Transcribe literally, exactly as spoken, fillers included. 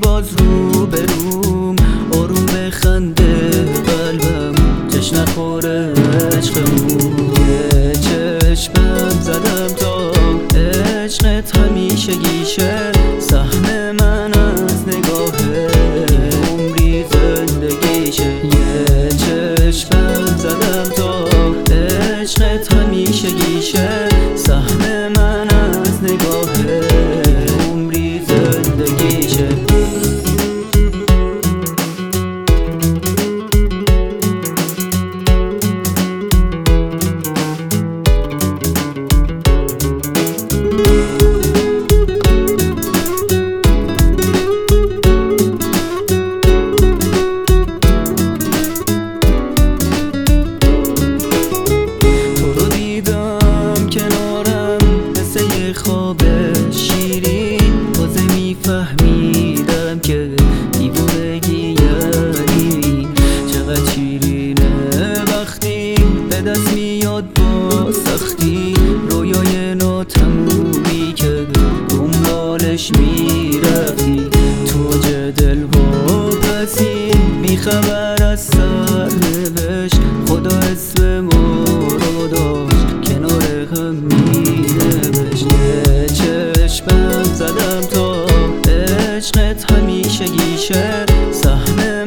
باز رو بروم، آروم بخنده قلبم جشن نخوره عشقمون. یه چشمم زدم تا عشقت همیشه گیشه، سهم من از نگاهه عمری زندگیشه. یه چشمم زدم تا عشقت همیشه گیشه، سهم من از نگاهه عمری زندگیشه. خواب شیرین تازه میفهمیدم که دیوونگی یعنی چقدر شیرینه وقتی به دست میاد با سختی رویای ناتمومی که دنبالش میرفتی. تو دل و پسی بیخبر از سرنوشت، خدا اسم ما رو داشت کنار هم مینوشت. یه چشمم زدم تا عشقت همیشه گیشه، سهم